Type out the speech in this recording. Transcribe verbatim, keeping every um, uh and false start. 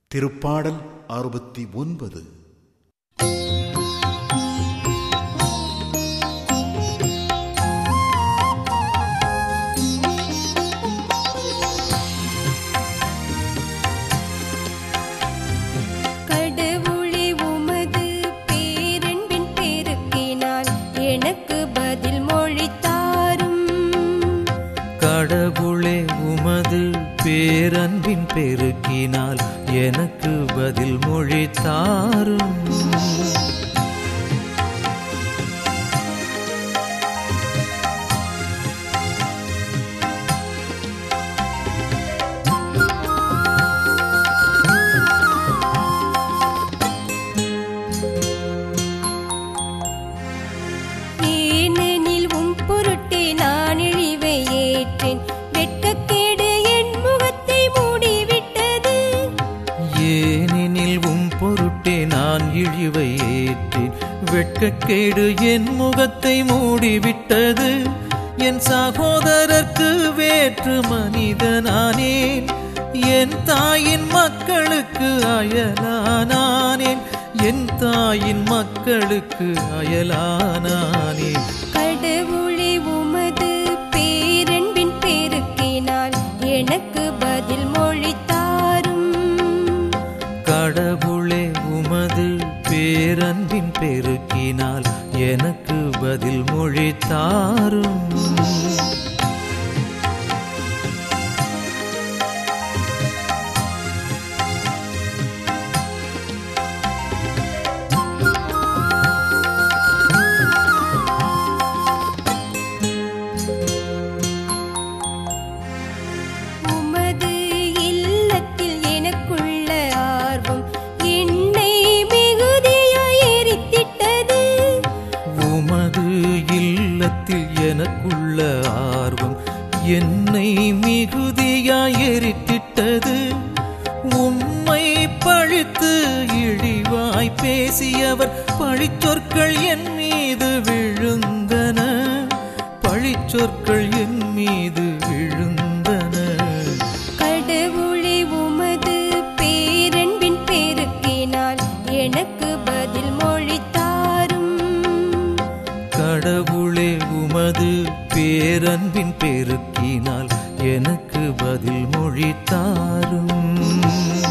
திருப்பாடல் அறுபத்தி ஒன்பது. கடவுளே உமது பேரன்பின் பெருக்கினால் எனக்கு பதில் மொழி தாரும். கடவுளே உமது பேரன்பின் பெருக்கினால் எனக்கு பதில் மொழி தாரும். ஏனெனில் உம் பொருட்டே நான் இழிவை ஏற்றேன், வெட்கக்கேடு என் முகத்தை மூடிவிட்டது. ஏனெனில் உம் பொருட்டே நான் இழிவை ஏற்றேன், வெட்கக்கேடு என் முகத்தை மூடிவிட்டது. என் சகோதரர்க்கு வேற்று மனிதனானேன், என் தாயின் மக்களுக்கு அயலானானேன், என் தாயின் மக்களுக்கு அயலானானேன். கடவுளே உமது பேரன்பின் பெருக்கினால் எனக்கு பதில் மொழி தாரும். கடவுளே உமது பேரன்பின் பெருக்கினால் எனக்கு பதில் மொழி தாரும். உமது இல்லத்தில் எனக்குள்ள ஆர்வம் என்னை மிகுதியாய் எரித்திட்டது. உமது இல்லத்தில் எனக்குள்ள ஆர்வம் என்னை மிகுதியாய் எரித்திட்டது. உம்மை பழித்து இழிவாய் பேசியவர் பழிச்சொற்கள் என் மீது விழுந்தன, பழிச்சொற்கள் என் மீது விழுந்தன. கடவுளே உமது பேரன்பின் பெருக்கினால் எனக்கு பதில் மொழி தாரும். கடவுளே உமது பேரன்பின் பெருக்கினால் எனக்கு பதில் மொழி தாரும்.